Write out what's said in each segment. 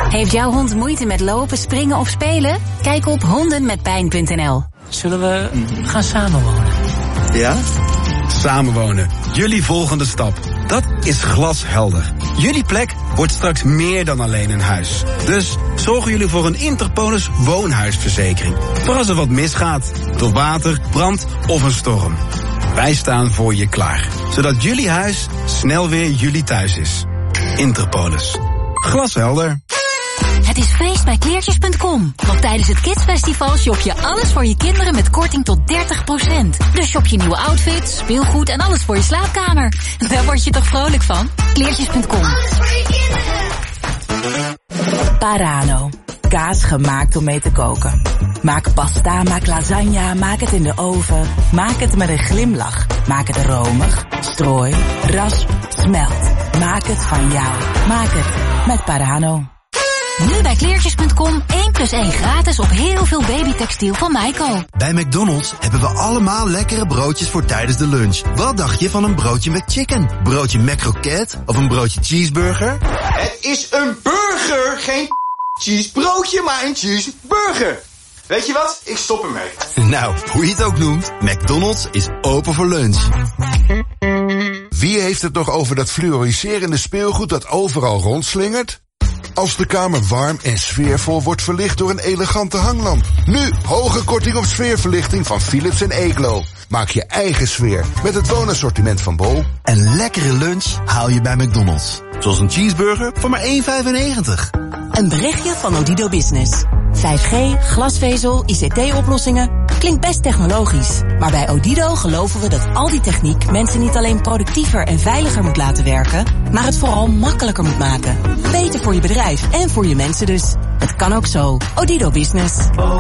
Heeft jouw hond moeite met lopen, springen of spelen? Kijk op hondenmetpijn.nl. Zullen we gaan samenwonen? Ja? Samenwonen. Jullie volgende stap. Dat is glashelder. Jullie plek wordt straks meer dan alleen een huis. Dus zorgen jullie voor een Interpolis woonhuisverzekering. Voor als er wat misgaat. Door water, brand of een storm. Wij staan voor je klaar. Zodat jullie huis snel weer jullie thuis is. Interpolis. Glashelder. Het is feest bij kleertjes.com. Want tijdens het Kidsfestival shop je alles voor je kinderen met korting tot 30%. Dus shop je nieuwe outfits, speelgoed en alles voor je slaapkamer. Daar word je toch vrolijk van? Kleertjes.com. Alles voor je kinderen. Parano. Kaas gemaakt om mee te koken. Maak pasta, maak lasagne, maak het in de oven. Maak het met een glimlach. Maak het romig, strooi, rasp, smelt. Maak het van jou. Maak het met Parano. Nu bij kleertjes.com 1+1 gratis op heel veel babytextiel van Meiko. Bij McDonald's hebben we allemaal lekkere broodjes voor tijdens de lunch. Wat dacht je van een broodje McChicken? Broodje McCroket of een broodje cheeseburger? Het is een burger, geen cheesebroodje, maar een cheeseburger. Weet je wat? Ik stop ermee. Nou, hoe je het ook noemt, McDonald's is open voor lunch. Wie heeft het nog over dat fluoriserende speelgoed dat overal rondslingert? Als de kamer warm en sfeervol wordt verlicht door een elegante hanglamp. Nu hoge korting op sfeerverlichting van Philips en Eglo. Maak je eigen sfeer met het woonassortiment van Bol. Een lekkere lunch haal je bij McDonald's. Zoals een cheeseburger voor maar €1,95. Een berichtje van Odido Business. 5G, glasvezel, ICT-oplossingen. Klinkt best technologisch. Maar bij Odido geloven we dat al die techniek mensen niet alleen productiever en veiliger moet laten werken, maar het vooral makkelijker moet maken. Beter voor je bedrijf en voor je mensen dus. Het kan ook zo. Odido Business.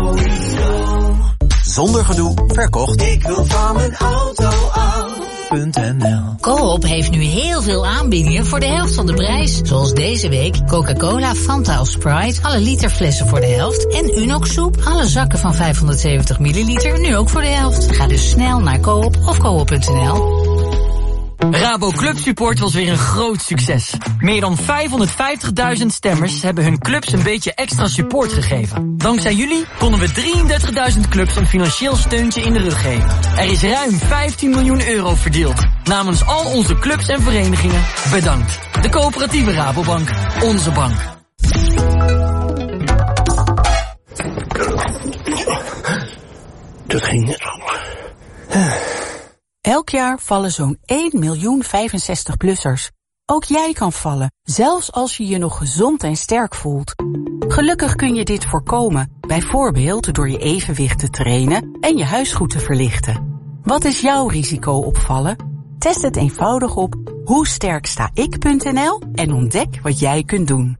Zonder gedoe, verkocht. Ik wil van mijn auto af.nl. Coop heeft nu heel veel aanbiedingen voor de helft van de prijs. Zoals deze week Coca-Cola, Fanta of Sprite, alle literflessen voor de helft. En Unox soep, alle zakken van 570 milliliter, nu ook voor de helft. Ga dus snel naar Coop of coop.nl. Rabo Club Support was weer een groot succes. Meer dan 550.000 stemmers hebben hun clubs een beetje extra support gegeven. Dankzij jullie konden we 33.000 clubs een financieel steuntje in de rug geven. Er is ruim 15 miljoen euro verdeeld. Namens al onze clubs en verenigingen, bedankt. De coöperatieve Rabobank, onze bank. Dat ging net al. Elk jaar vallen zo'n 1.065.000-plussers. Ook jij kan vallen, zelfs als je je nog gezond en sterk voelt. Gelukkig kun je dit voorkomen, bijvoorbeeld door je evenwicht te trainen en je huis goed te verlichten. Wat is jouw risico op vallen? Test het eenvoudig op hoesterkstaik.nl en ontdek wat jij kunt doen.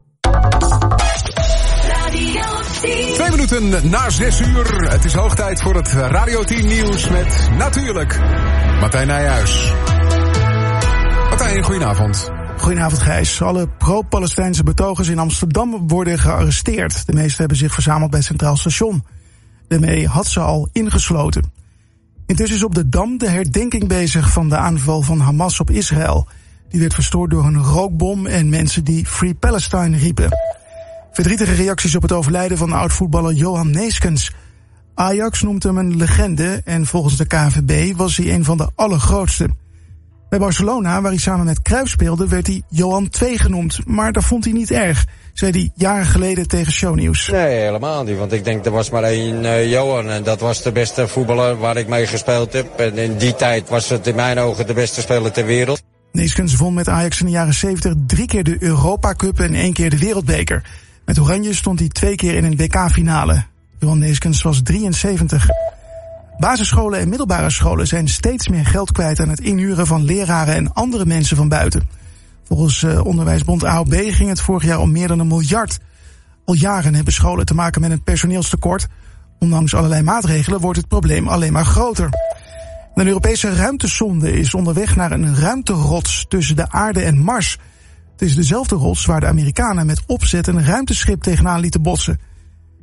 2 minuten na 6 uur. Het is hoog tijd voor het Radio 10 nieuws met natuurlijk Martijn Nijhuis. Martijn, goedenavond. Goedenavond Gijs. Alle pro-Palestijnse betogers in Amsterdam worden gearresteerd. De meesten hebben zich verzameld bij het Centraal Station. Daarmee had ze al ingesloten. Intussen is op de Dam de herdenking bezig van de aanval van Hamas op Israël. Die werd verstoord door een rookbom en mensen die Free Palestine riepen. Verdrietige reacties op het overlijden van oud-voetballer Johan Neeskens. Ajax noemt hem een legende en volgens de KNVB was hij een van de allergrootste. Bij Barcelona, waar hij samen met Cruijff speelde, werd hij Johan II genoemd. Maar dat vond hij niet erg, zei hij jaren geleden tegen Shownieuws. Nee, helemaal niet. Want ik denk, er was maar één Johan. En dat was de beste voetballer waar ik mee gespeeld heb. En in die tijd was het in mijn ogen de beste speler ter wereld. Neeskens won met Ajax in de jaren 70 3 keer de Europa Cup en 1 keer de Wereldbeker. Met Oranje stond hij 2 keer in een WK-finale. Johan Neeskens was 73. Basisscholen en middelbare scholen zijn steeds meer geld kwijt aan het inhuren van leraren en andere mensen van buiten. Volgens onderwijsbond AOB ging het vorig jaar om meer dan 1 miljard. Al jaren hebben scholen te maken met een personeelstekort. Ondanks allerlei maatregelen wordt het probleem alleen maar groter. Een Europese ruimtesonde is onderweg naar een ruimterots tussen de aarde en Mars. Het is dezelfde rots waar de Amerikanen met opzet een ruimteschip tegenaan lieten botsen.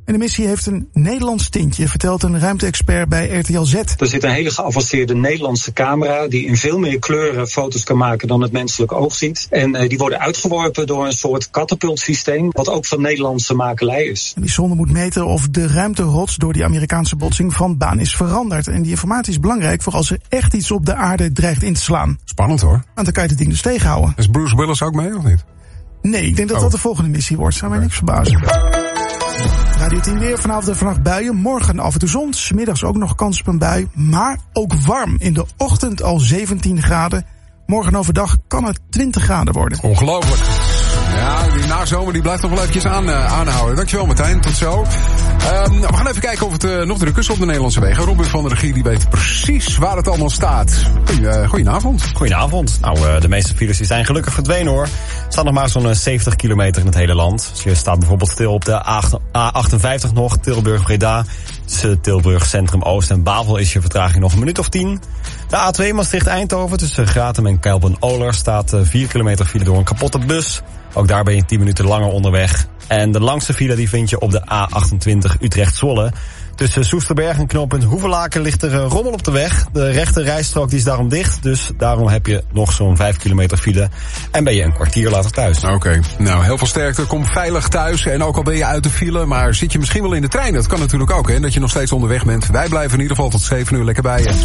En de missie heeft een Nederlands tintje, vertelt een ruimte-expert bij RTL Z. Er zit een hele geavanceerde Nederlandse camera die in veel meer kleuren foto's kan maken dan het menselijk oog ziet. En die worden uitgeworpen door een soort katapultsysteem, wat ook van Nederlandse makelij is. En die zonde moet meten of de ruimterots door die Amerikaanse botsing van baan is veranderd. En die informatie is belangrijk voor als er echt iets op de aarde dreigt in te slaan. Spannend hoor. Want dan kan je het ding dus tegenhouden. Is Bruce Willis ook mee of niet? Nee, ik denk dat dat de volgende missie wordt. Zou mij niks verbazen. Radio 10 weer, vanavond en vannacht buien. Morgen af en toe zon, 's middags ook nog kans op een bui. Maar ook warm. In de ochtend al 17 graden. Morgen overdag kan het 20 graden worden. Ongelooflijk. Ja, die nazomer die blijft nog wel eventjes aanhouden. Dankjewel Martijn, tot zo. We gaan even kijken of het nog druk is op de Nederlandse wegen. Robin van der Regie die weet precies waar het allemaal staat. Goedenavond. Goedenavond. Nou, de meeste files die zijn gelukkig verdwenen hoor. Er staat nog maar zo'n 70 kilometer in het hele land. Dus je staat bijvoorbeeld stil op de A58 nog, Tilburg-Breda. Tussen Tilburg Centrum Oost en Bavel is je vertraging nog een minuut of 10. De A2 Maastricht-Eindhoven tussen Gratum en Kuilben-Oler staat 4 kilometer file door een kapotte bus. Ook daar ben je 10 minuten langer onderweg. En de langste file die vind je op de A28 Utrecht-Zwolle. Tussen Soesterberg en knooppunt Hoevelaken ligt er rommel op de weg. De rechte rijstrook die is daarom dicht. Dus daarom heb je nog zo'n 5 kilometer file. En ben je een kwartier later thuis. Oké. Nou, heel veel sterkte. Kom veilig thuis. En ook al ben je uit de file, maar zit je misschien wel in de trein. Dat kan natuurlijk ook, hè. Dat je nog steeds onderweg bent. Wij blijven in ieder geval tot 7 uur lekker bij je.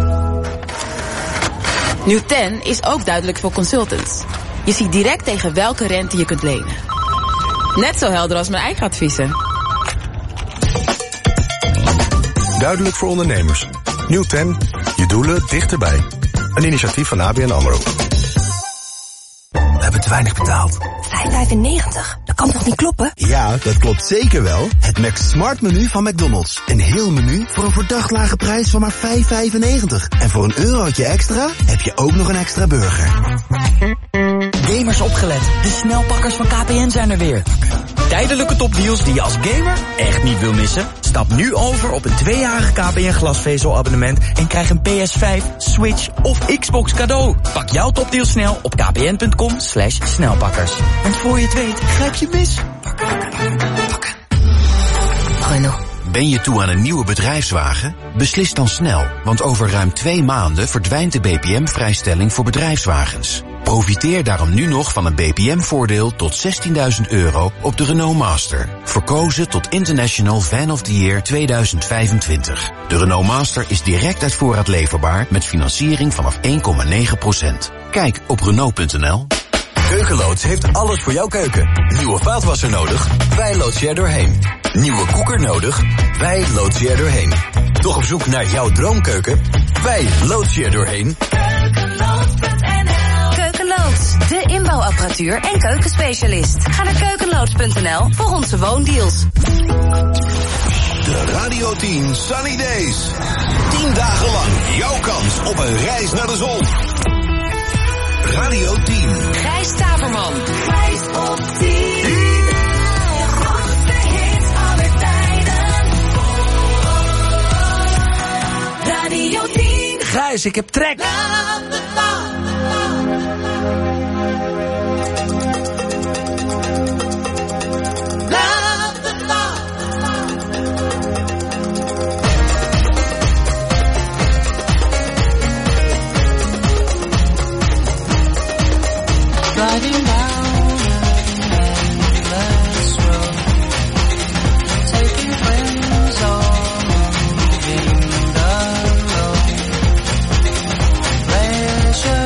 Nieuw 10 is ook duidelijk voor consultants. Je ziet direct tegen welke rente je kunt lenen. Net zo helder als mijn eigen adviezen. Duidelijk voor ondernemers. Nieuw 10, je doelen dichterbij. Een initiatief van ABN AMRO. We hebben te weinig betaald. €5,95? Dat kan toch niet kloppen? Ja, dat klopt zeker wel. Het Max Smart menu van McDonald's. Een heel menu voor een verdacht lage prijs van maar €5,95. En voor €1 extra heb je ook nog een extra burger. Gamers opgelet. De snelpakkers van KPN zijn er weer. Tijdelijke topdeals die je als gamer echt niet wil missen? Stap nu over op een 2-jarig KPN glasvezelabonnement en krijg een PS5, Switch of Xbox cadeau. Pak jouw topdeal snel op kpn.com/snelpakkers. Want voor je het weet, grijp je mis. Renault. Ben je toe aan een nieuwe bedrijfswagen? Beslis dan snel, want over ruim 2 maanden verdwijnt de BPM-vrijstelling voor bedrijfswagens. Profiteer daarom nu nog van een BPM-voordeel tot €16.000 op de Renault Master. Verkozen tot International Van of the Year 2025. De Renault Master is direct uit voorraad leverbaar met financiering vanaf 1,9%. Kijk op Renault.nl. Keukenloods heeft alles voor jouw keuken. Nieuwe vaatwasser nodig? Wij loodsen er doorheen. Nieuwe koeker nodig? Wij loodsen er doorheen. Toch op zoek naar jouw droomkeuken? Wij loodsen er doorheen. Keukenloods, de inbouwapparatuur en keukenspecialist. Ga naar keukenloods.nl voor onze woondeals. De Radio 10 Sunny Days. 10 dagen lang jouw kans op een reis naar de zon. Radio 10. Gijs Staverman. Gijs op 10. Grootste hits aller tijden. Radio 10. Gijs, ik heb trek. Driving down an endless road, taking friends or moving the road. Pleasure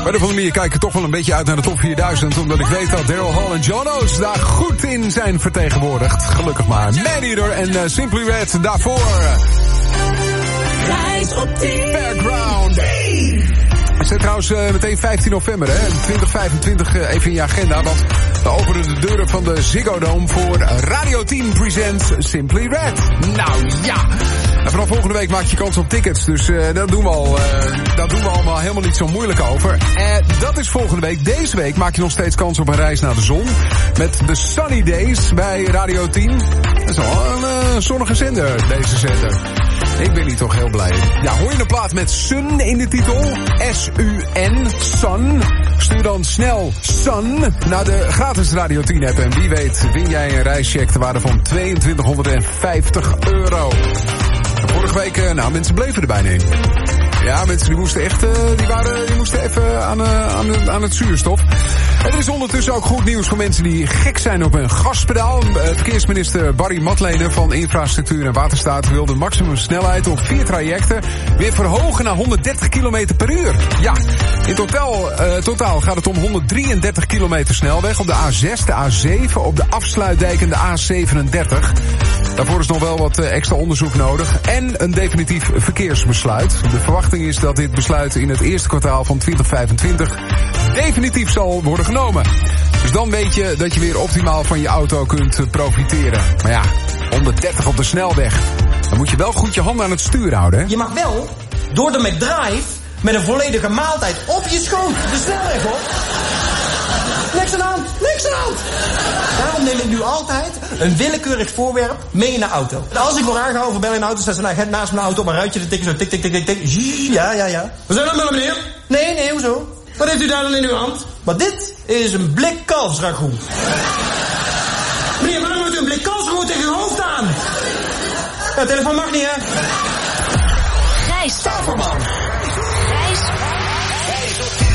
Bij de manier kijk ik toch wel een beetje uit naar de top 4000... omdat ik weet dat Daryl Hall en John Oates daar goed in zijn vertegenwoordigd. Gelukkig maar. Maneater en Simply Red daarvoor. Reis op 10. Fairground. Het is trouwens meteen 15 november, hè? 2025 even in je agenda, want we openen de deuren van de Ziggo Dome voor Radio 10 Presents Simply Red. Nou ja, en vanaf volgende week maak je kans op tickets, dus dat doen we al. Daar doen we allemaal helemaal niet zo moeilijk over. Dat is volgende week. Deze week maak je nog steeds kans op een reis naar de zon met de Sunny Days bij Radio 10. Dat is wel een zonnige zender, deze zender. Ik ben hier toch heel blij. Ja, hoor je een plaat met Sun in de titel? S-U-N, Sun. Stuur dan snel Sun naar de gratis Radio 10 app. En wie weet win jij een reischeck ter waarde van €2250. Vorige week, mensen bleven er bijna in. Ja, mensen die moesten echt, die moesten even aan het zuurstof. En er is ondertussen ook goed nieuws voor mensen die gek zijn op een gaspedaal. Verkeersminister Barry Matlener van Infrastructuur en Waterstaat wil de maximumsnelheid op 4 trajecten weer verhogen naar 130 km per uur. Ja, in totaal gaat het om 133 kilometer snelweg op de A6, de A7, op de Afsluitdijk en de A37. Daarvoor is nog wel wat extra onderzoek nodig en een definitief verkeersbesluit. De verwachting is dat dit besluit in het eerste kwartaal van 2025 definitief zal worden genomen. Dus dan weet je dat je weer optimaal van je auto kunt profiteren. Maar ja, 130 op de snelweg. Dan moet je wel goed je handen aan het stuur houden, hè? Je mag wel door de McDrive met een volledige maaltijd op je schoot de snelweg op. Niks aan de hand, niks aan de hand. Daarom neem ik nu altijd een willekeurig voorwerp mee in de auto. Als ik word aangehouden voor bellen in de auto, staat ze naast mijn auto op een ruitje te tikken, zo tik, tik, tik, tik, tik. Ja. Wat zijn dat nou, meneer? Nee, hoezo? Wat heeft u daar dan in uw hand? Maar dit is een blik kalfsragout. Meneer, waarom heeft u een blik kalfsragout tegen uw hoofd aan? Ja, telefoon mag niet, hè? Gijs Staverman. Gijs op 10.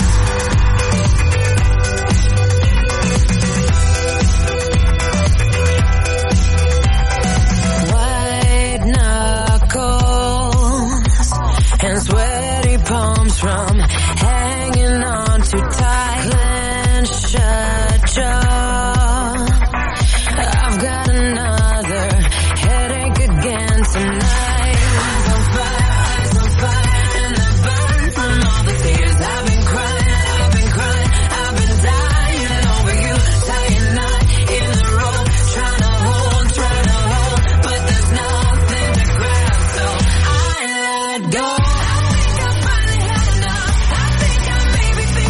And sweaty palms from hanging on too tight. Clench shut jaw. I've got another headache again tonight. Eyes on fire, and the burn from all the tears I've been crying, I've been dying over you. Saying not in the road, trying to hold, but there's nothing to grab, so I let go.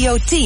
Radio 10.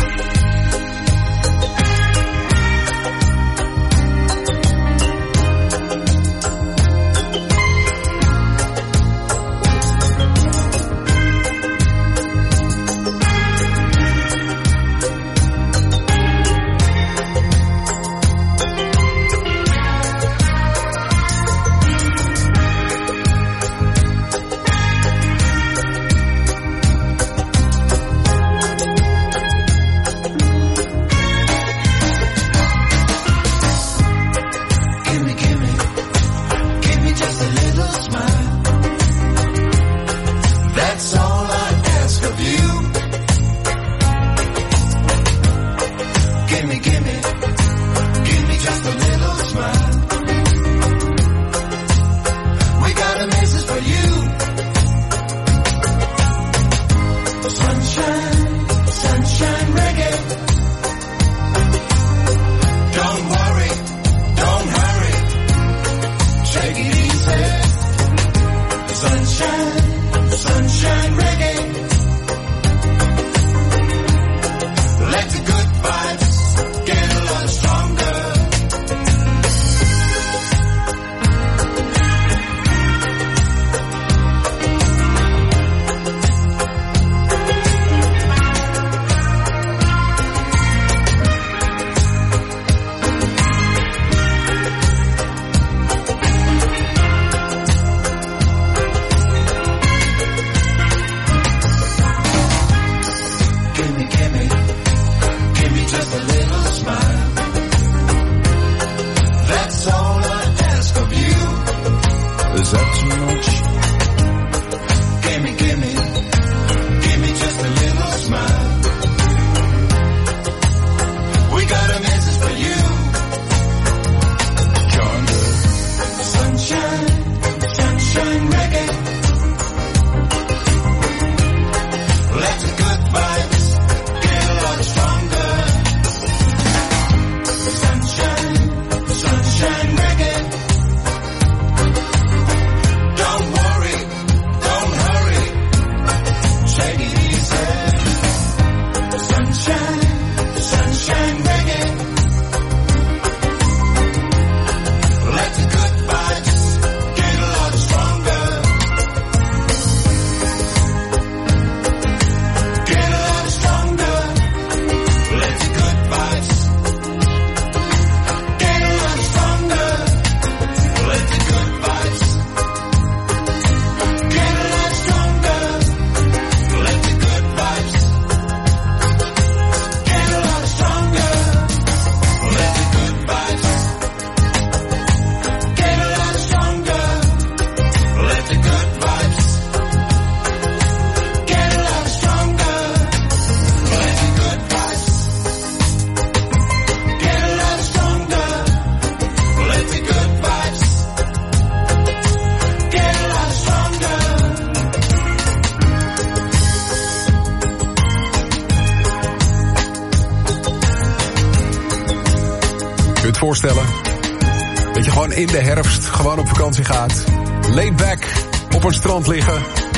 Voorstellen dat je gewoon in de herfst gewoon op vakantie gaat, laid back op een strand liggen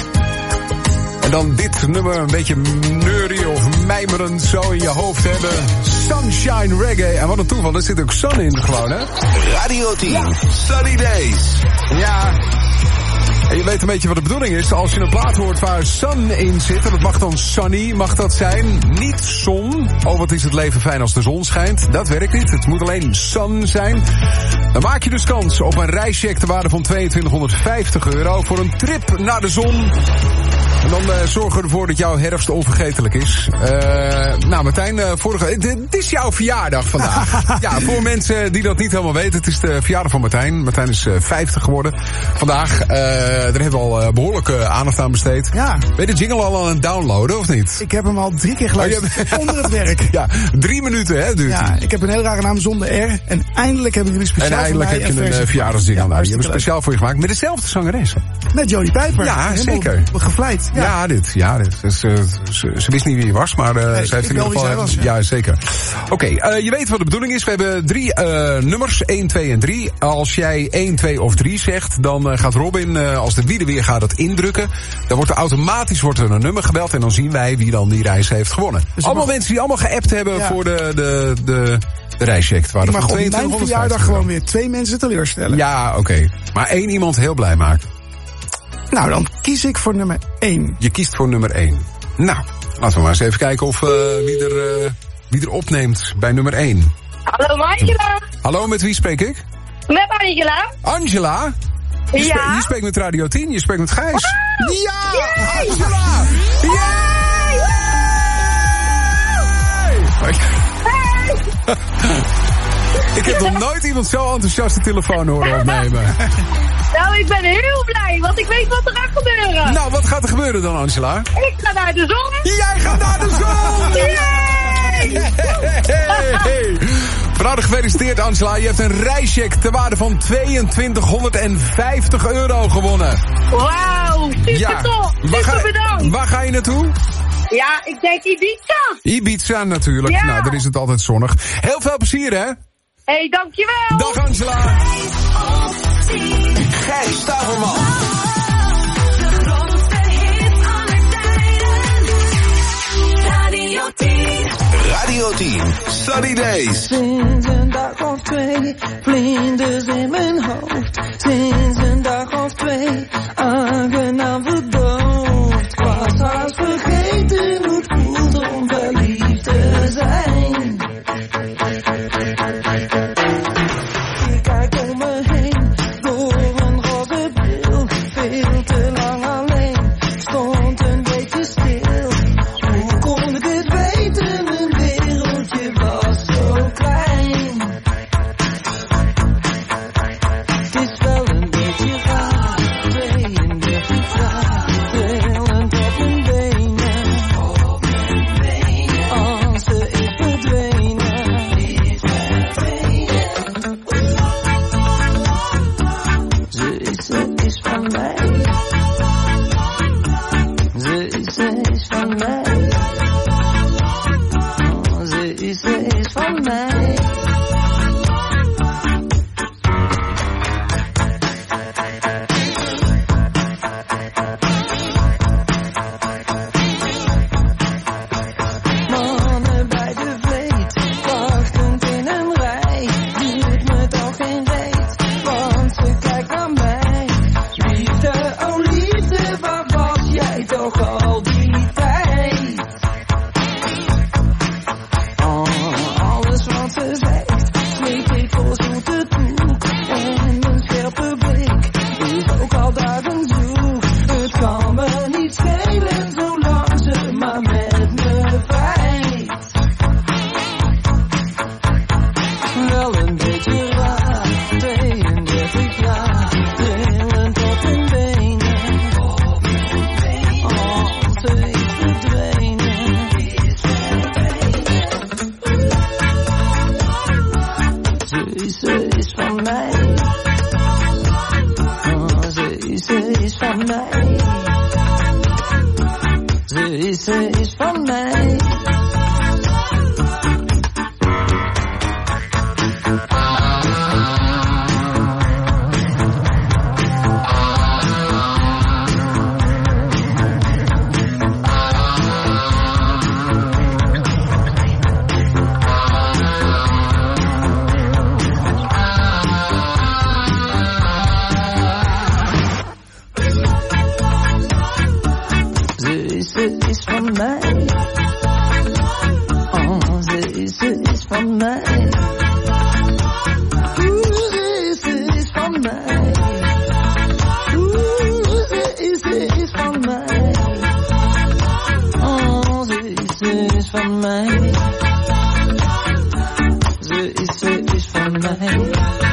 en dan dit nummer een beetje neurien of mijmerend zo in je hoofd hebben. Sunshine Reggae. En wat een toeval, er zit ook sun in gewoon, hè? Radio 10, Sunny Days. Ja. En je weet een beetje wat de bedoeling is. Als je een plaat hoort waar sun in zit, en dat mag dan sunny, mag dat zijn. Niet zon. Oh, wat is het leven fijn als de zon schijnt. Dat werkt niet. Het moet alleen sun zijn. Dan maak je dus kans op een reischeck ter waarde van €2250 voor een trip naar de zon. En dan zorgen we ervoor dat jouw herfst onvergetelijk is. Nou, Martijn, het is jouw verjaardag vandaag. Ja, voor mensen die dat niet helemaal weten, het is de verjaardag van Martijn. Martijn is 50 geworden vandaag. Daar hebben we al behoorlijk aandacht aan besteed. Ja. Ben je de jingle al aan het downloaden, of niet? Ik heb hem al 3 keer geluisterd onder het werk. Ja, 3 minuten, hè, duurt Ja, ik heb een heel rare naam zonder R. En eindelijk hebben jullie speciaal En eindelijk heb je een verjaardagsjingle. Ja, die hebben we speciaal voor je gemaakt. Met dezelfde zangeres. Met Jody Pijper. Ja, zeker. Gevleid. Ja, dit. Dus, ze wist niet wie je was, maar ze heeft in ieder geval... Ja, zeker. Oké, je weet wat de bedoeling is. We hebben 3 nummers, 1, 2 en 3. Als jij 1, 2 of 3 zegt, dan gaat Robin, als de wielen weer gaat, dat indrukken. Dan wordt er automatisch een nummer gebeld en dan zien wij wie dan die reis heeft gewonnen. Dus allemaal mensen die allemaal geappt hebben voor de reischeck. Ik mag op mijn verjaardag gewoon weer 2 mensen teleurstellen. Ja, oké. Maar 1 iemand heel blij maken. Nou, dan kies ik voor nummer 1. Je kiest voor nummer 1. Nou, laten we maar eens even kijken of wie er opneemt bij nummer 1. Hallo, Angela. Hallo, met wie spreek ik? Met Angela. Angela? Je spreekt met Radio 10, je spreekt met Gijs. Wow. Ja! Yay. Angela! Ik heb nog nooit iemand zo enthousiast de telefoon horen opnemen. Nou, ik ben heel blij, want ik weet wat er gaat gebeuren. Nou, wat gaat er gebeuren dan, Angela? Ik ga naar de zon. Jij gaat naar de zon! Yay! Hey. Van harte gefeliciteerd, Angela. Je hebt een reischeck ter waarde van €2250 gewonnen. Wauw, super tof. Super bedankt. Waar ga je naartoe? Ja, ik denk Ibiza. Ibiza natuurlijk. Ja. Nou, daar is het altijd zonnig. Heel veel plezier, hè? Hey, dankjewel. Dag, Angela. Gijs Staverman. Radio 10, Sunny Days. Sinds een dag of 2, vlinders in mijn hoofd. Sinds een dag of 2, aangenaam verdoofd. Ik was haast vergeten hoe het voelt om verliefd te zijn. Ik kijk om me heen, door een roze bril. Veel te lang alleen, stond een beetje stil. Hoe kon ik het weten? Mijn wereldje was zo klein. Het is wel een beetje raar, 32 jaar, trillend op mijn benen. Als ze is verdwenen. Ze is van mij. Ze is van mij. Ze is van mij. Mannen bij de vleet, wachtend in een rij. Duurt me toch geen reet, want ze kijkt naar mij. Liefde, oh liefde, waar was jij toch al die tijd? Alles wat ze zegt, smeek ik voor zoete koek. En een scherpe blik is ook al dagen zoek. Het kan me niet schelen, zolang ze maar met me vrijt. Wel een beetje raar, 32 jaar, trillend op mijn benen. Ze is verdwenen. Ze is van mij. Ze is van mij. Ze is van mij. Ze is van mij. Ze is van mij. Ze is van mij. Ze is van mij. Ze is van mij. Ze is van mij.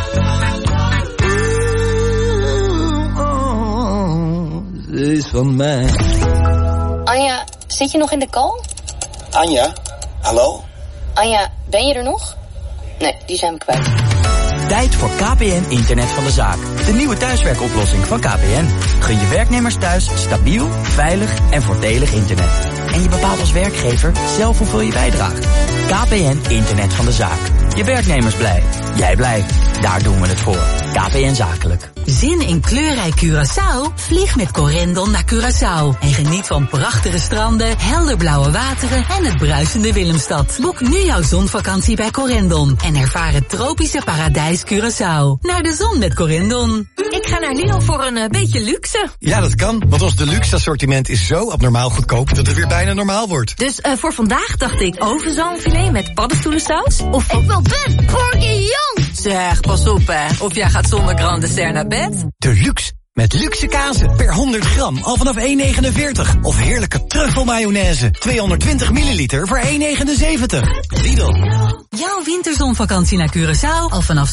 Ze is van mij. Anja, zit je nog in de call? Anja, hallo? Anja, ben je er nog? Nee, die zijn we kwijt. Tijd voor KPN Internet van de Zaak. De nieuwe thuiswerkoplossing van KPN. Gun je werknemers thuis stabiel, veilig en voordelig internet. En je bepaalt als werkgever zelf hoeveel je bijdraagt. KPN Internet van de Zaak. Je werknemers blij. Jij blij. Daar doen we het voor. KPN Zakelijk. Zin in kleurrijk Curaçao? Vlieg met Corendon naar Curaçao. En geniet van prachtige stranden, helderblauwe wateren en het bruisende Willemstad. Boek nu jouw zonvakantie bij Corendon. En ervaar het tropische paradijs Curaçao. Naar de zon met Corendon. Ik ga naar Lidl voor een beetje luxe. Ja, dat kan, want ons deluxe assortiment is zo abnormaal goedkoop dat het weer bijna normaal wordt. Dus voor vandaag dacht ik overzalmfilet met paddenstoelensaus. Of ik wil best bourguignon. Zeg, pas op hè, of jij gaat zonder grand dessert naar bed. Deluxe, met luxe kazen per 100 gram al vanaf 1,49. Of heerlijke truffelmayonaise, 220 milliliter voor 1,79. Lidl. Jouw winterzonvakantie naar Curaçao al vanaf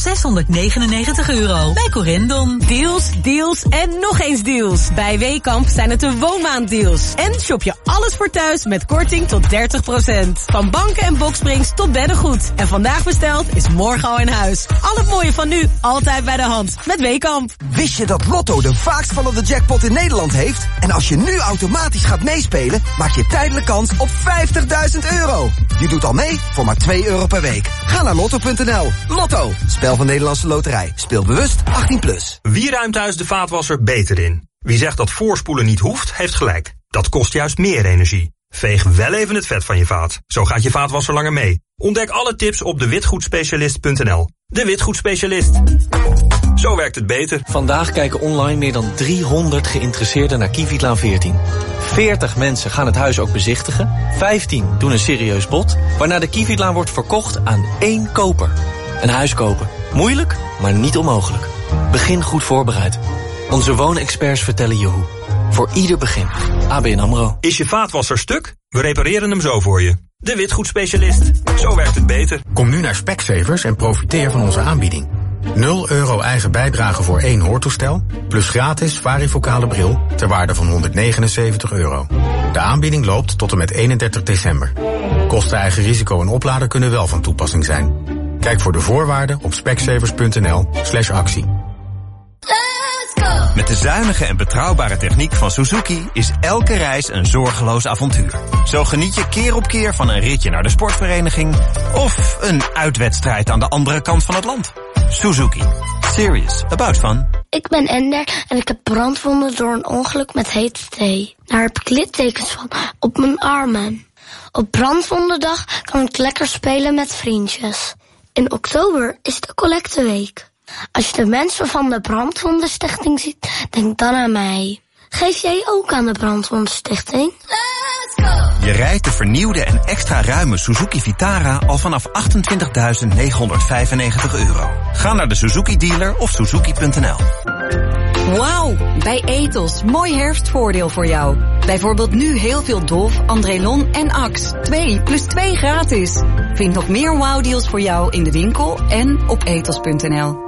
€699. Bij Corendon. Deals, deals en nog eens deals. Bij Weekamp zijn het de woonmaanddeals. En shop je alles voor thuis met korting tot 30%. Van banken en boksprings tot beddengoed. En vandaag besteld is morgen al in huis. Al het mooie van nu, altijd bij de hand. Met Weekamp. Wist je dat Lotto de vaakst vallende jackpot in Nederland heeft? En als je nu automatisch gaat meespelen, maak je tijdelijk kans op €50.000. Je doet al mee voor maar €2 per week. Ga naar lotto.nl. Lotto, spel van Nederlandse Loterij. Speel bewust 18+. Wie ruimt thuis de vaatwasser beter in? Wie zegt dat voorspoelen niet hoeft, heeft gelijk. Dat kost juist meer energie. Veeg wel even het vet van je vaat. Zo gaat je vaatwasser langer mee. Ontdek alle tips op dewitgoedspecialist.nl. De Witgoedspecialist. Zo werkt het beter. Vandaag kijken online meer dan 300 geïnteresseerden naar Kievietlaan 14. 40 mensen gaan het huis ook bezichtigen. 15 doen een serieus bod. Waarna de Kievietlaan wordt verkocht aan 1 koper. Een huis kopen. Moeilijk, maar niet onmogelijk. Begin goed voorbereid. Onze woonexperts vertellen je hoe. Voor ieder begin. ABN AMRO. Is je vaatwasser stuk? We repareren hem zo voor je. De Witgoedspecialist. Zo werkt het beter. Kom nu naar Specsavers en profiteer van onze aanbieding. €0 eigen bijdrage voor 1 hoortoestel, plus gratis varifocale bril ter waarde van €179. De aanbieding loopt tot en met 31 december. Kosten eigen risico en oplader kunnen wel van toepassing zijn. Kijk voor de voorwaarden op specsavers.nl/actie. Met de zuinige en betrouwbare techniek van Suzuki is elke reis een zorgeloos avontuur. Zo geniet je keer op keer van een ritje naar de sportvereniging of een uitwedstrijd aan de andere kant van het land. Suzuki. Serious about fun. Ik ben Ender en ik heb brandwonden door een ongeluk met hete thee. Daar heb ik littekens van op mijn armen. Op brandwondendag kan ik lekker spelen met vriendjes. In oktober is de collecteweek. Als je de mensen van de Brandwondenstichting ziet, denk dan aan mij. Geef jij ook aan de Brandwondenstichting? Je rijdt de vernieuwde en extra ruime Suzuki Vitara al vanaf €28.995. Ga naar de Suzuki dealer of suzuki.nl. Wauw, bij Ethos. Mooi herfstvoordeel voor jou. Bijvoorbeeld nu heel veel Dove, Andrelon en Axe. 2 + 2 gratis. Vind nog meer wauwdeals voor jou in de winkel en op ethos.nl.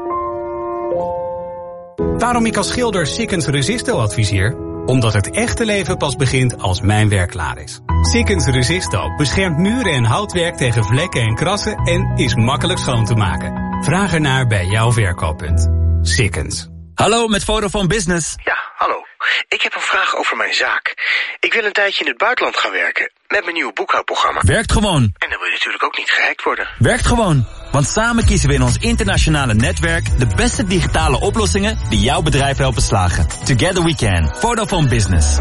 Waarom ik als schilder Sikkens Resisto adviseer? Omdat het echte leven pas begint als mijn werk klaar is. Sikkens Resisto beschermt muren en houtwerk tegen vlekken en krassen en is makkelijk schoon te maken. Vraag ernaar bij jouw verkooppunt. Sikkens. Hallo, met Vodafone Business. Ja, hallo. Ik heb een vraag over mijn zaak. Ik wil een tijdje in het buitenland gaan werken. Met mijn nieuwe boekhoudprogramma. Werkt gewoon. En dan wil je natuurlijk ook niet gehackt worden. Werkt gewoon. Want samen kiezen we in ons internationale netwerk de beste digitale oplossingen die jouw bedrijf helpen slagen. Together we can. Vodafone Business.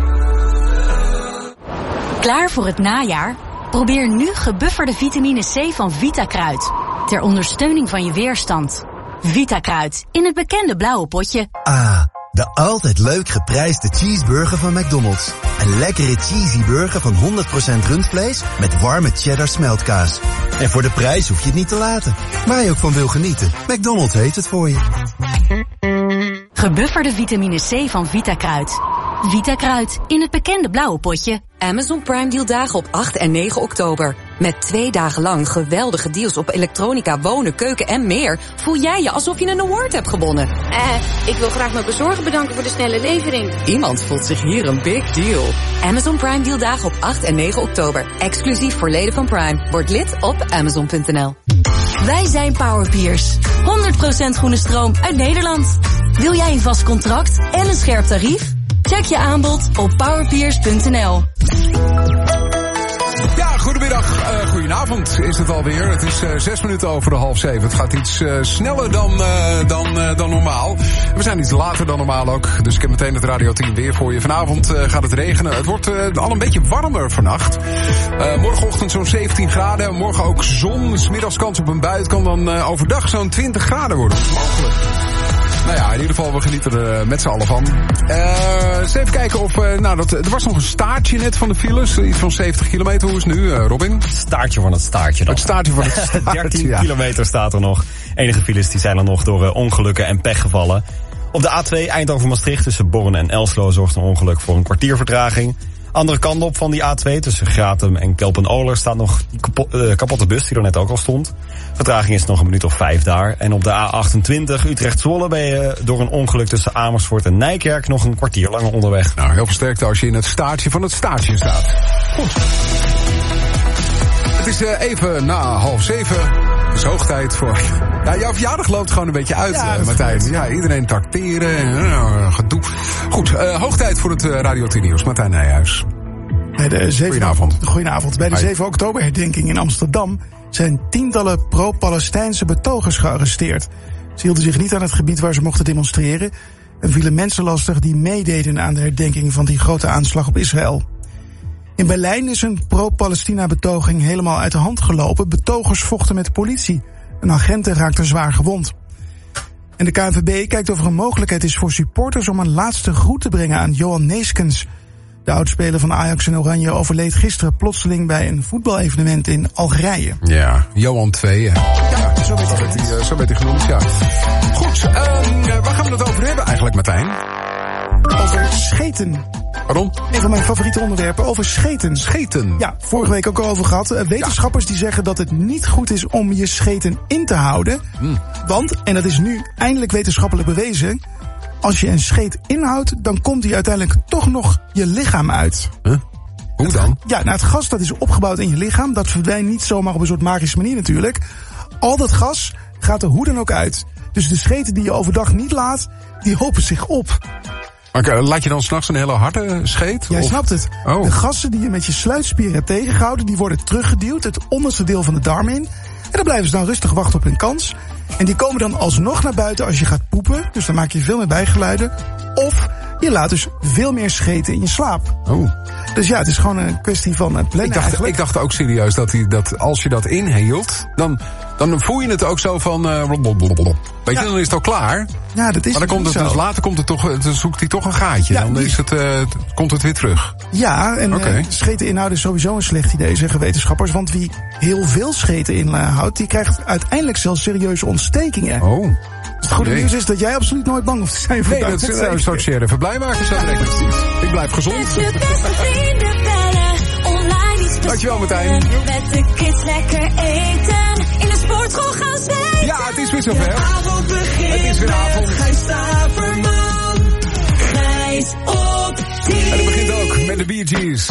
Klaar voor het najaar? Probeer nu gebufferde vitamine C van VitaKruid. Ter ondersteuning van je weerstand. VitaKruid, in het bekende blauwe potje. Ah, de altijd leuk geprijsde cheeseburger van McDonald's. Een lekkere cheesy burger van 100% rundvlees met warme cheddar smeltkaas. En voor de prijs hoef je het niet te laten. Waar je ook van wil genieten. McDonald's heeft het voor je. Gebufferde vitamine C van VitaKruid. VitaKruid, in het bekende blauwe potje. Amazon Prime Deal dagen op 8 en 9 oktober. Met 2 dagen lang geweldige deals op elektronica, wonen, keuken en meer. Voel jij je alsof je een award hebt gewonnen. Ik wil graag mijn bezorger bedanken voor de snelle levering. Iemand voelt zich hier een big deal. Amazon Prime Deal dagen op 8 en 9 oktober. Exclusief voor leden van Prime. Word lid op Amazon.nl. Wij zijn Powerpeers. 100% groene stroom uit Nederland. Wil jij een vast contract en een scherp tarief? Check je aanbod op powerpeers.nl. Ja, goedemiddag, goedenavond is het alweer. Het is 6 minuten over de 6:30. Het gaat iets sneller dan normaal. We zijn iets later dan normaal ook, dus ik heb meteen het Radio 10 weer voor je. Vanavond gaat het regenen. Het wordt al een beetje warmer vannacht. Morgenochtend zo'n 17 graden. Morgen ook zon. 's Middags kans op een bui. Het kan dan overdag zo'n 20 graden worden. Mogelijk. Nou ja, in ieder geval, we genieten er met z'n allen van. Eens even kijken of... er was nog een staartje net van de files. Iets van 70 kilometer. Hoe is het nu, Robin? Staartje van het staartje dan. Het staartje van het staartje, 13 kilometer staat er nog. Enige files die zijn er nog door ongelukken en pech gevallen. Op de A2 Eindhoven-Maastricht tussen Borren en Elslo zorgt een ongeluk voor een kwartiervertraging. Andere kant op van die A2 tussen Gratum en Kelpen-Oler staat nog die kapotte bus die er net ook al stond. Vertraging is nog een minuut of 5 daar. En op de A28 Utrecht-Zwolle ben je door een ongeluk tussen Amersfoort en Nijkerk nog een kwartier langer onderweg. Nou, heel veel sterkte als je in het staartje van het staartje staat. Goed. Het is even na 6:30. Het is hoog tijd voor... Ja, jouw verjaardag loopt gewoon een beetje uit, Martijn. Ja, iedereen tracteren en gedoe. Goed, hoog tijd voor het Radio 10 Nieuws. Martijn Nijhuis. Goedenavond. Goedenavond. Bij de 7 oktoberherdenking in Amsterdam zijn tientallen pro-Palestijnse betogers gearresteerd. Ze hielden zich niet aan het gebied waar ze mochten demonstreren en vielen mensen lastig die meededen aan de herdenking van die grote aanslag op Israël. In Berlijn is een pro-Palestina-betoging helemaal uit de hand gelopen. Betogers vochten met de politie. Een agent raakte zwaar gewond. En de KNVB kijkt of er een mogelijkheid is voor supporters om een laatste groet te brengen aan Johan Neeskens. De oudspeler van Ajax en Oranje overleed gisteren plotseling bij een voetbalevenement in Algerije. Ja, Johan 2. Ja, zo werd hij genoemd, ja. Goed, waar gaan we het over hebben eigenlijk, Martijn? Over scheten. Pardon? Een van mijn favoriete onderwerpen, over scheten. Scheten? Ja, vorige week ook al over gehad. Wetenschappers die zeggen dat het niet goed is om je scheten in te houden. Want, en dat is nu eindelijk wetenschappelijk bewezen, als je een scheet inhoudt, dan komt die uiteindelijk toch nog je lichaam uit. Huh? Hoe dan? Ja, nou, het gas dat is opgebouwd in je lichaam, dat verdwijnt niet zomaar op een soort magische manier natuurlijk. Al dat gas gaat er hoe dan ook uit. Dus de scheten die je overdag niet laat, die hopen zich op. Maar laat je dan 's nachts een hele harde scheet? Jij snapt het. Oh. De gassen die je met je sluitspieren hebt tegengehouden, die worden teruggeduwd, het onderste deel van de darm in. En dan blijven ze dan rustig wachten op hun kans. En die komen dan alsnog naar buiten als je gaat poepen. Dus dan maak je veel meer bijgeluiden. Of je laat dus veel meer scheten in je slaap. Oh. Dus ja, het is gewoon een kwestie van plannen. Ik dacht ook serieus dat als je dat inhield, dan voel je het ook zo van... Weet je, dan is het al klaar. Ja, dat is maar dan komt het, dus later komt het toch, dan zoekt hij toch een gaatje. Ja, dan is komt het weer terug. Ja, en scheten inhouden is sowieso een slecht idee, zeggen wetenschappers. Want wie heel veel scheten inhoudt, die krijgt uiteindelijk zelfs serieuze ontstekingen. Oh. Het goede nieuws is dat jij absoluut nooit bang hoeft te zijn voor dat is een soort share even blij maken zo direct. Ik blijf gezond. Dankjewel, Martijn. Met de kids lekker eten. In de sportschool gaan zweten. Ja, het is weer zover. Het is weer avond. Gijs Staverman. Gijs op 10. En het begint ook met de Bee Gees.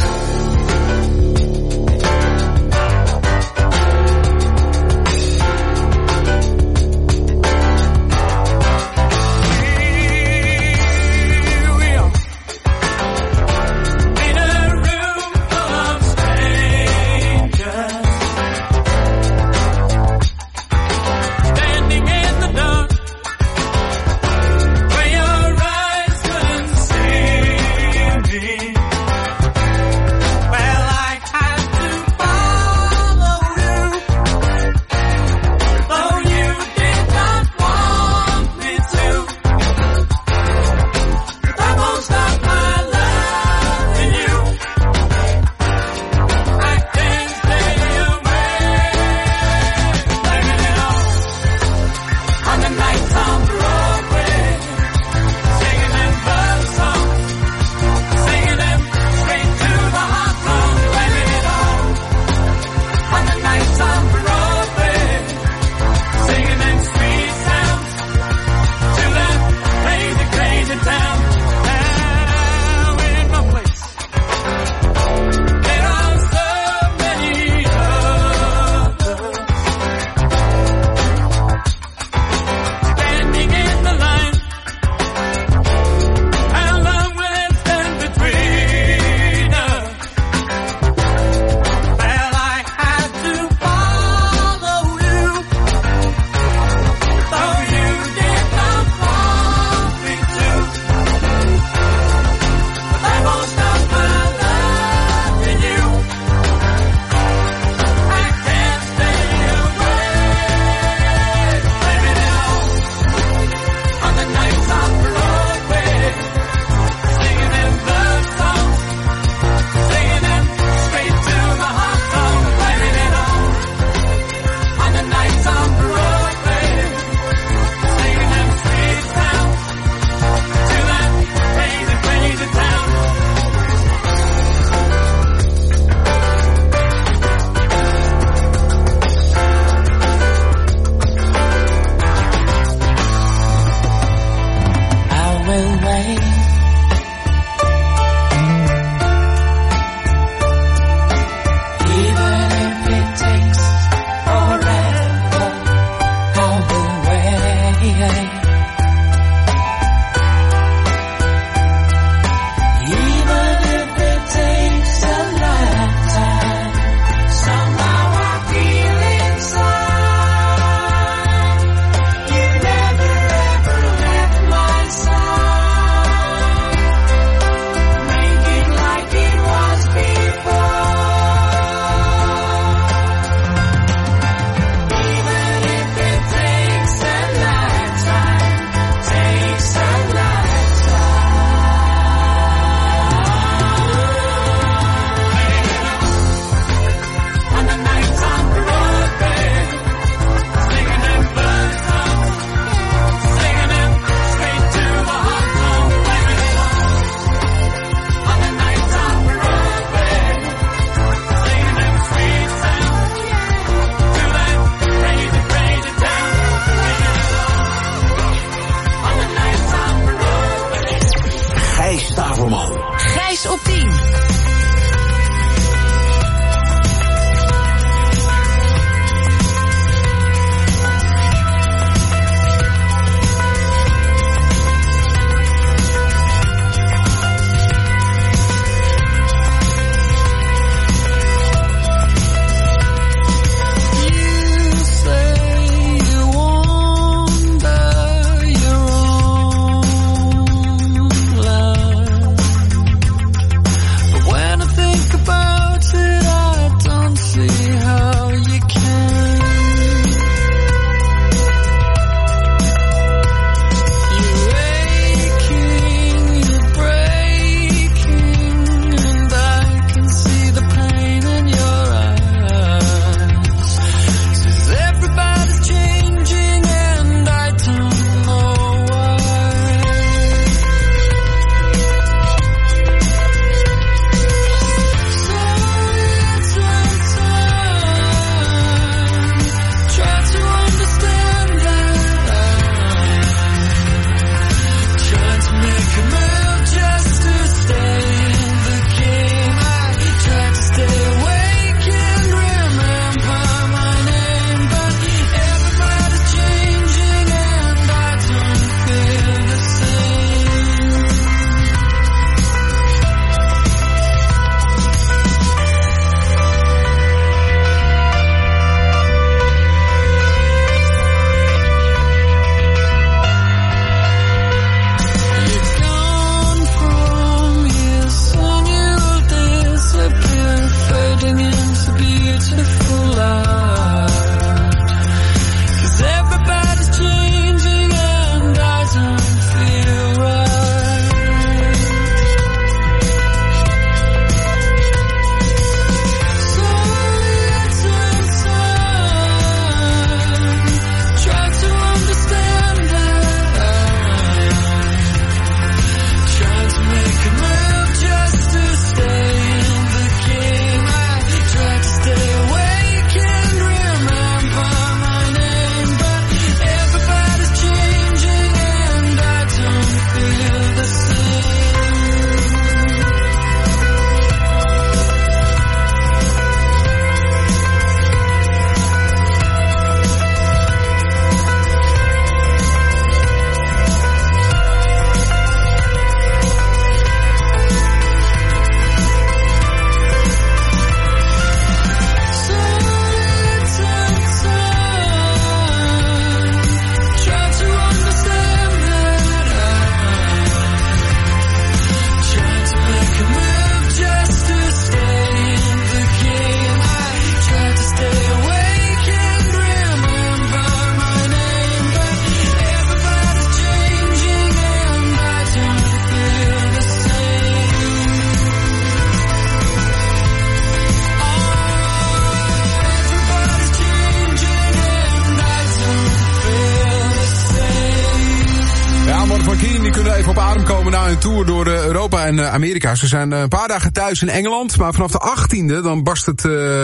komen nou een tour door Europa en Amerika. Ze zijn een paar dagen thuis in Engeland. Maar vanaf de 18e dan barst het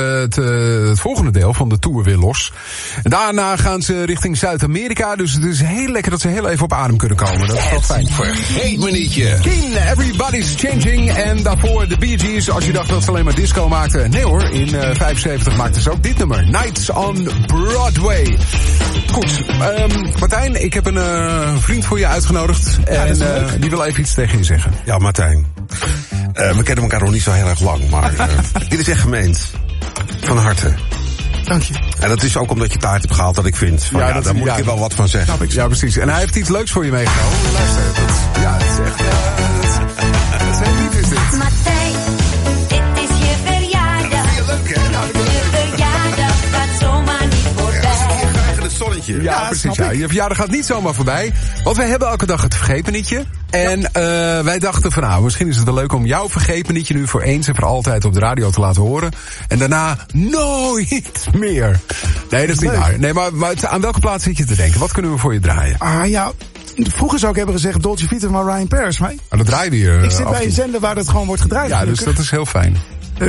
volgende deel van de tour weer los. En daarna gaan ze richting Zuid-Amerika. Dus het is heel lekker dat ze heel even op adem kunnen komen. Dat is wel fijn. Vergeet me nietje. Keen, Everybody's Changing. En daarvoor de Bee Gees. Als je dacht dat ze alleen maar disco maakten. Nee hoor, in 75 maakten ze ook dit nummer. Nights on Broadway. Goed, Martijn, ik heb een vriend voor je uitgenodigd. En die wil even iets tegen je zeggen. Ja, Martijn. We kennen elkaar nog niet zo heel erg lang, maar dit is echt gemeend. Van harte. Dank je. En dat is ook omdat je taart hebt gehaald dat ik vind. Van, daar moet ik je wel wat van zeggen. Ja, precies. En hij heeft iets leuks voor je meegenomen. Luister, dat is echt... dat is heel lief, is dit. Martijn, dit is je verjaardag. Je verjaardag gaat zomaar niet voorbij. Het zonnetje. Ja, precies. Ja. Je verjaardag gaat niet zomaar voorbij. Want wij hebben elke dag het vergeetmenietje. En wij dachten van nou, misschien is het wel leuk om jouw vergeetmenietje nu voor eens en voor altijd op de radio te laten horen. En daarna nooit meer. Nee, dat is niet waar. Nee, maar aan welke plaats zit je te denken? Wat kunnen we voor je draaien? Vroeger zou ik hebben gezegd Dolce Vita van Ryan Paris. Maar dat draaide je. Ik zit bij een zender waar dat gewoon wordt gedraaid. Ja, dus dat is heel fijn.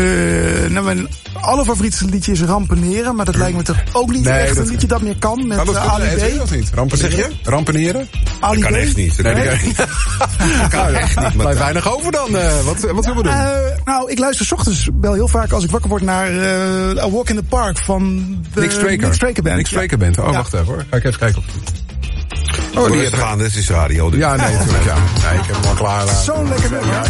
Mijn allerfavorietste liedje is Rampeneren, maar dat lijkt me toch ook niet echt een liedje dat meer kan met Ali B. Of niet? Zeg je? Rampeneren? Ali kan B? echt niet. Nee, dat kan echt niet. Blijft weinig over dan. Wat zullen we doen? Nou, ik luister 's ochtends wel heel vaak als ik wakker word naar A Walk in the Park van de Nick Straker Band. Nick Straker Band. Oh, wacht even hoor. Ga ik even kijken of Oh, die gaan, dit is radio. Dus. Ja, nee, natuurlijk, ja. Nee, ik heb hem al klaar. Zo'n lekker nummer. Ja,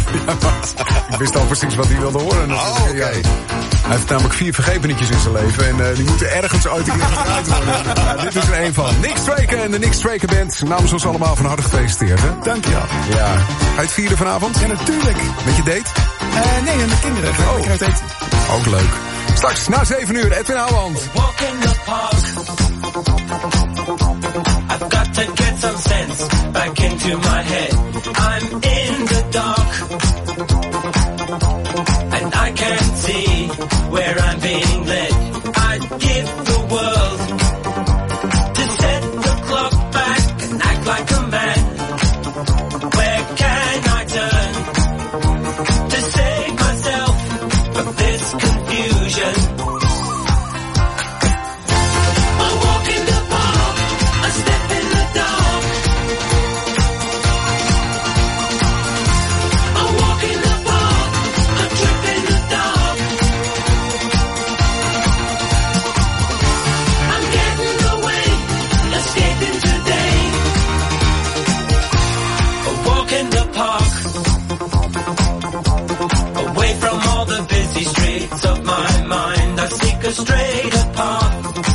ik wist al precies wat hij wilde horen. Oké. Ja. Hij heeft namelijk 4 vergepenetjes in zijn leven. En die moeten ergens ooit een keer gedraaid worden. Ja, dit is er een van. Nick Straker en de Nick Straker Band. Namens ons allemaal van harte gefeliciteerd, hè? Dank je wel. Ja. Ga je het vieren vanavond? Ja, natuurlijk. Met je date? Nee, met mijn kinderen. Ga ik uit eten. Ook leuk. Straks na 7 uur, Edwin Houwand. Walk in the park. I've got to get some sense back into my head. I'm in the dark, and I can't see where I'm being led. I'd give the world to set the clock back and act like a man. Where can I turn to save myself from this confusion? I walk in the park, I step in the dark. I walk in the park, I trip in the dark. I'm getting away, escaping today. A walk in the park, away from all the busy streets of my mind. I seek a straighter path.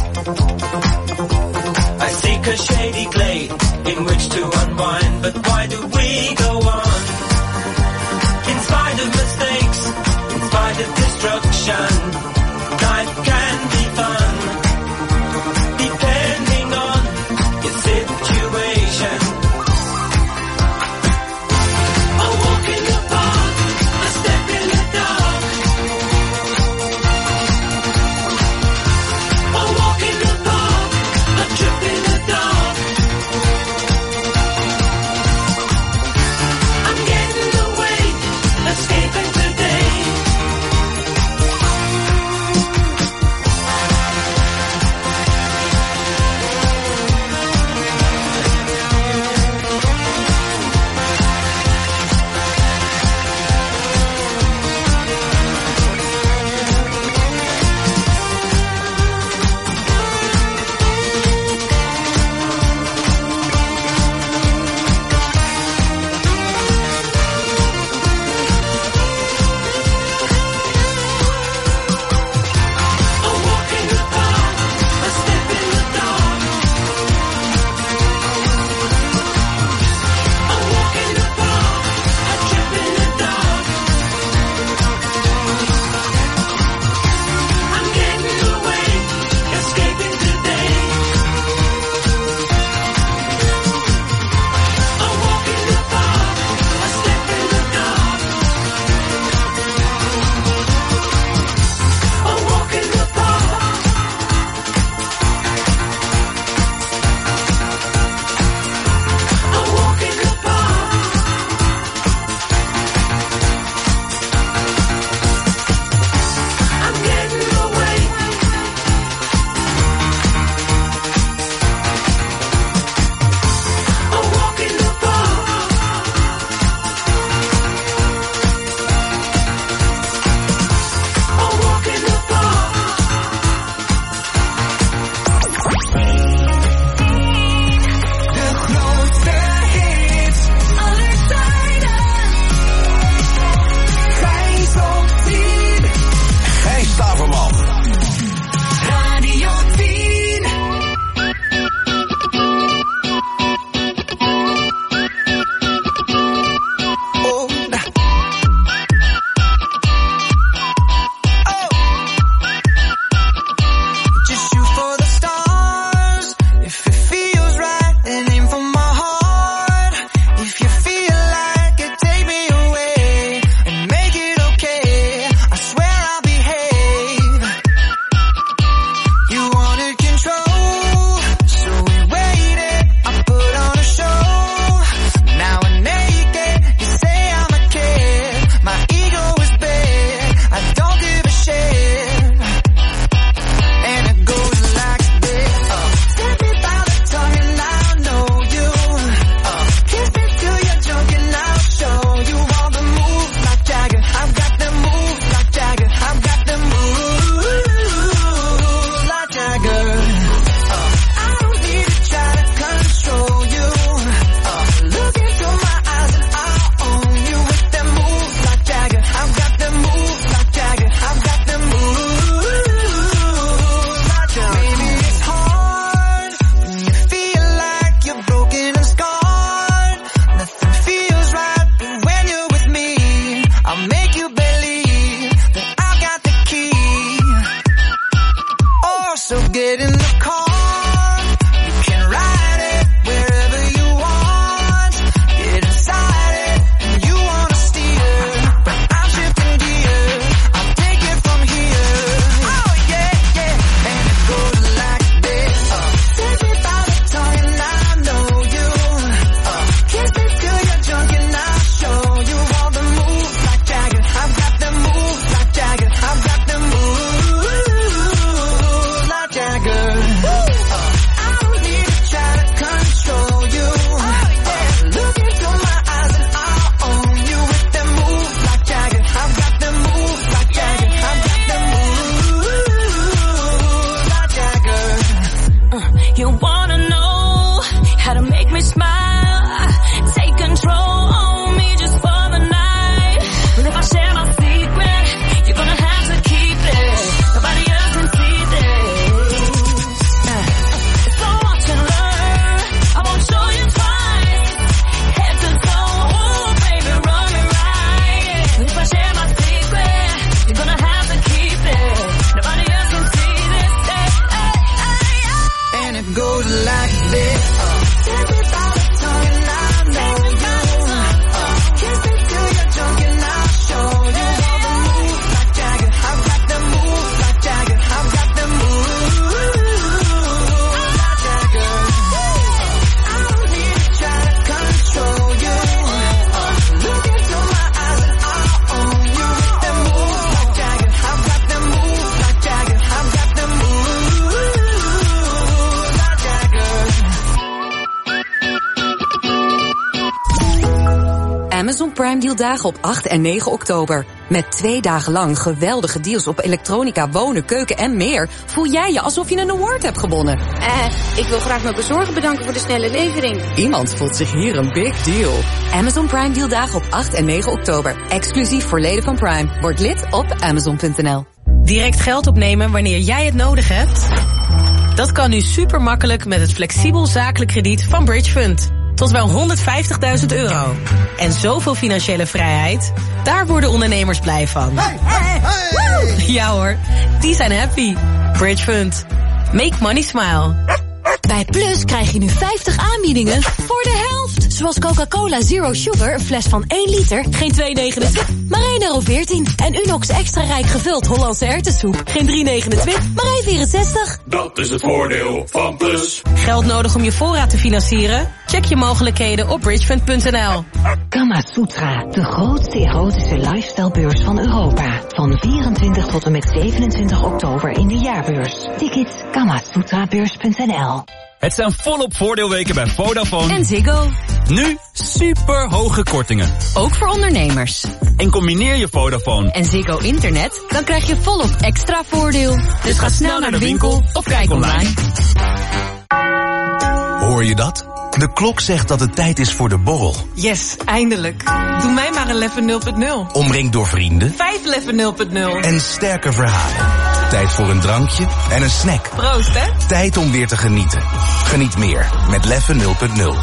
I seek a shady glade in which to unwind. But why do we go on? In spite of mistakes, in spite of destruction, life can be fun, depending on your situation. I walk in the park, I step in the dark. So get in the car, you can ride it wherever you want. Get inside it, and you wanna steer, but I'm shifting gears. I'll take it from here. Oh yeah, yeah, and it goes like this. Take me by the tongue and I know you. Kiss me till you're drunk and I'll show you all the moves like Jagger. I've got the moves like Jagger. I've got the moves like Jagger. I don't need to try to control you. Look into my eyes and I'll own you with the moves like Jagger. I've got the moves like Jagger. I've got the moves like Jagger. You wanna know how to make me smile? Take control on me just for the night. But if I share my secret, you're gonna have to keep it. Nobody else can see this. So watch and learn. I won't show you twice. Head to toe, oh baby, run me right. But if I share my secret, you're gonna have to keep it. Nobody else can see this. And it goes like this. Take me by the tongue and I know you. Kiss me till you're drunk and I'll show you all the moves like Jagger. I've got the moves like Jagger. I've got the moves like Jagger. I don't need to try to control you. Look into my eyes and I'll own you with the moves like Jagger. I've got the moves like Jagger. I've got the moves like Jagger. Amazon Prime Deal dagen op 8 en 9 oktober. Met 2 dagen lang geweldige deals op elektronica, wonen, keuken en meer... voel jij je alsof je een award hebt gewonnen. Ik wil graag mijn bezorger bedanken voor de snelle levering. Iemand voelt zich hier een big deal. Amazon Prime Deal dagen op 8 en 9 oktober. Exclusief voor leden van Prime. Word lid op Amazon.nl. Direct geld opnemen wanneer jij het nodig hebt? Dat kan nu super makkelijk met het flexibel zakelijk krediet van Bridge Fund. Tot wel €150.000. En zoveel financiële vrijheid, daar worden ondernemers blij van. Ja hoor, die zijn happy. Bridge Fund. Make money smile. Bij Plus krijg je nu 50 aanbiedingen voor de helft. Zoals Coca-Cola Zero Sugar, een fles van 1 liter, geen 2,29, maar €1,14. En Unox extra rijk gevuld Hollandse erwtensoep, geen 3,29, maar €1,64. Dat is het voordeel van Plus. Geld nodig om je voorraad te financieren? Check je mogelijkheden op bridgefund.nl. Kama Sutra, de grootste erotische lifestylebeurs van Europa. Van 24 tot en met 27 oktober in de jaarbeurs. Tickets kamasutrabeurs.nl. Het zijn volop voordeelweken bij Vodafone En Ziggo. Nu super hoge kortingen. Ook voor ondernemers. En combineer je Vodafone En Ziggo Internet, dan krijg je volop extra voordeel. Dus ga snel naar de winkel of kijk online. Hoor je dat? De klok zegt dat het tijd is voor de borrel. Yes, eindelijk. Doe mij maar een Leffe 0.0. Omringd door vrienden 5 Leffe 0.0. en sterke verhalen. Tijd voor een drankje en een snack. Proost, hè? Tijd om weer te genieten. Geniet meer met Leffe 0.0.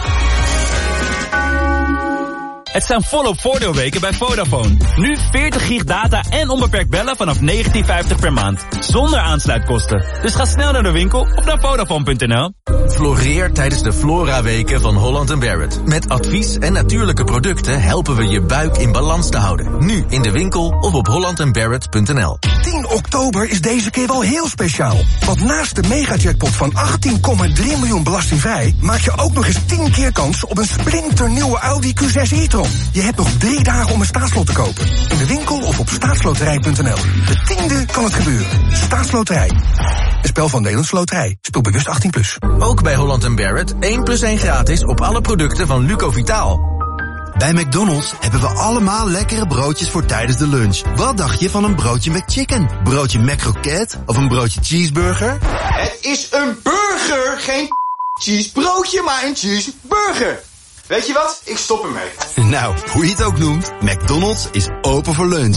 Het zijn volop voordeelweken bij Vodafone. Nu 40 gig data en onbeperkt bellen vanaf €19,50 per maand. Zonder aansluitkosten. Dus ga snel naar de winkel of naar Vodafone.nl. Floreer tijdens de Flora-weken van Holland & Barrett. Met advies en natuurlijke producten helpen we je buik in balans te houden. Nu in de winkel of op hollandandbarrett.nl. 10 oktober is deze keer wel heel speciaal. Want naast de megajackpot van 18,3 miljoen belastingvrij... maak je ook nog eens 10 keer kans op een splinternieuwe Audi Q6 e-tron. Je hebt nog 3 dagen om een staatslot te kopen. In de winkel of op staatsloterij.nl. De 10e kan het gebeuren. Staatsloterij. Een spel van Nederlandse Loterij. Speel bewust 18+. Ook bij Holland & Barrett 1+1 gratis op alle producten van Luco Vitaal. Bij McDonald's hebben we allemaal lekkere broodjes voor tijdens de lunch. Wat dacht je van een broodje McChicken? Broodje McCroket? Of een broodje cheeseburger? Het is een burger, geen cheesebroodje, maar een cheeseburger. Weet je wat? Ik stop ermee. Nou, hoe je het ook noemt, McDonald's is open voor lunch.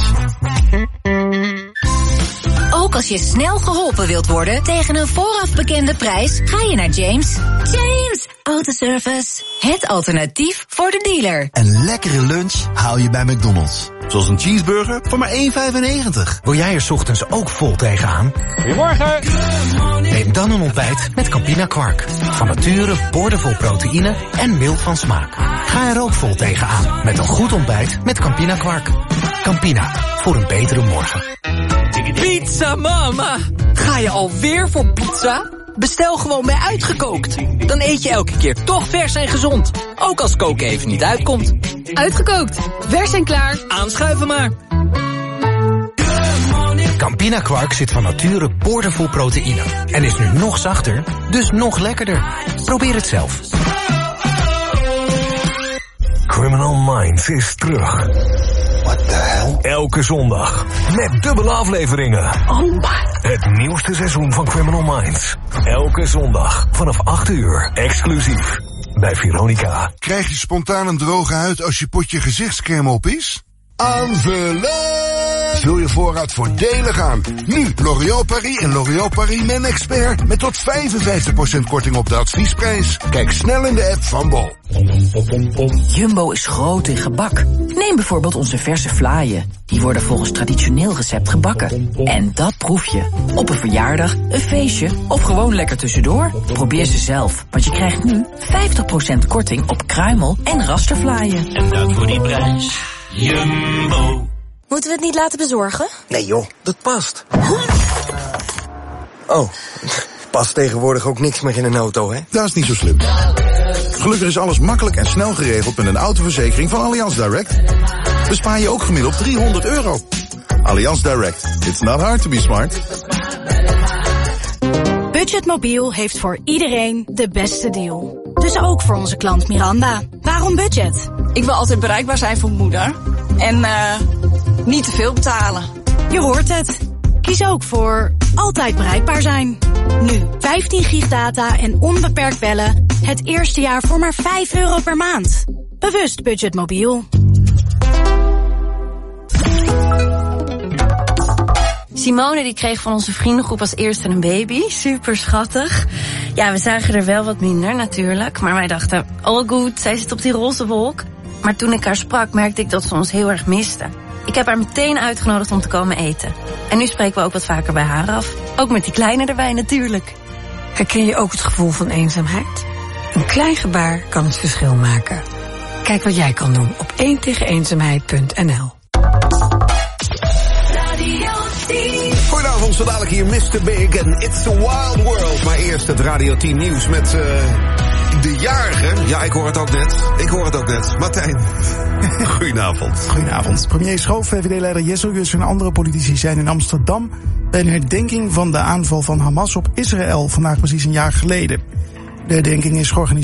Ook als je snel geholpen wilt worden tegen een vooraf bekende prijs, ga je naar James. James Autoservice. Het alternatief voor de dealer. Een lekkere lunch haal je bij McDonald's. Zoals een cheeseburger voor maar €1,95. Wil jij er 's ochtends ook vol tegenaan? Goedemorgen. Ben Dan een ontbijt met Campina Kwark. Van nature boordevol proteïne en mild van smaak. Ga er ook vol tegenaan met een goed ontbijt met Campina Kwark. Campina, voor een betere morgen. Pizza mama! Ga je alweer voor pizza? Bestel gewoon bij Uitgekookt. Dan eet je elke keer toch vers en gezond. Ook als koken even niet uitkomt. Uitgekookt. Vers en klaar. Aanschuiven maar. Campina Kwark zit van nature boordevol proteïne. En is nu nog zachter, dus nog lekkerder. Probeer het zelf. Criminal Minds is terug. What the hell? Elke zondag. Met dubbele afleveringen. Oh my. Het nieuwste seizoen van Criminal Minds. Elke zondag vanaf 8 uur. Exclusief. Bij Veronica. Krijg je spontaan een droge huid als je potje gezichtscreme op is? Aanvullen! Vul je voorraad voordelig aan. Nu L'Oréal Paris en L'Oréal Paris Men Expert met tot 55% korting op de adviesprijs. Kijk snel in de app van Bol. Jumbo is groot in gebak. Neem bijvoorbeeld onze verse vlaaien. Die worden volgens traditioneel recept gebakken. En dat proef je op een verjaardag, een feestje of gewoon lekker tussendoor. Probeer ze zelf, want je krijgt nu 50% korting op kruimel en rastervlaaien. En dat voor die prijs. Jumbo. Moeten we het niet laten bezorgen? Nee joh, dat past. Oh, past tegenwoordig ook niks meer in een auto, hè? Dat is niet zo slim. Gelukkig is alles makkelijk en snel geregeld met een autoverzekering van Allianz Direct. Bespaar je ook gemiddeld €300. Allianz Direct. It's not hard to be smart. Budgetmobiel heeft voor iedereen de beste deal. Dus ook voor onze klant Miranda. Waarom budget? Ik wil altijd bereikbaar zijn voor moeder. En niet te veel betalen. Je hoort het. Kies ook voor altijd bereikbaar zijn. Nu 15 gig data en onbeperkt bellen. Het eerste jaar voor maar €5 per maand. Bewust budgetmobiel. Simone die kreeg van onze vriendengroep als eerste een baby. Super schattig. Ja, we zagen er wel wat minder natuurlijk. Maar wij dachten, all good, zij zit op die roze wolk. Maar toen ik haar sprak, merkte ik dat ze ons heel erg miste. Ik heb haar meteen uitgenodigd om te komen eten. En nu spreken we ook wat vaker bij haar af. Ook met die kleine erbij natuurlijk. Herken je ook het gevoel van eenzaamheid? Een klein gebaar kan het verschil maken. Kijk wat jij kan doen op 1tegeneenzaamheid.nl. Goedenavond, zo dadelijk hier Mr. Big en It's a Wild World. Maar eerst het Radio 10 nieuws met de jarige. Ja, ik hoor het ook net. Martijn, goedenavond. Goedenavond. Premier Schoof, VVD-leider Jezilgus en andere politici zijn in Amsterdam bij een herdenking van de aanval van Hamas op Israël vandaag precies een jaar geleden. De herdenking is georganiseerd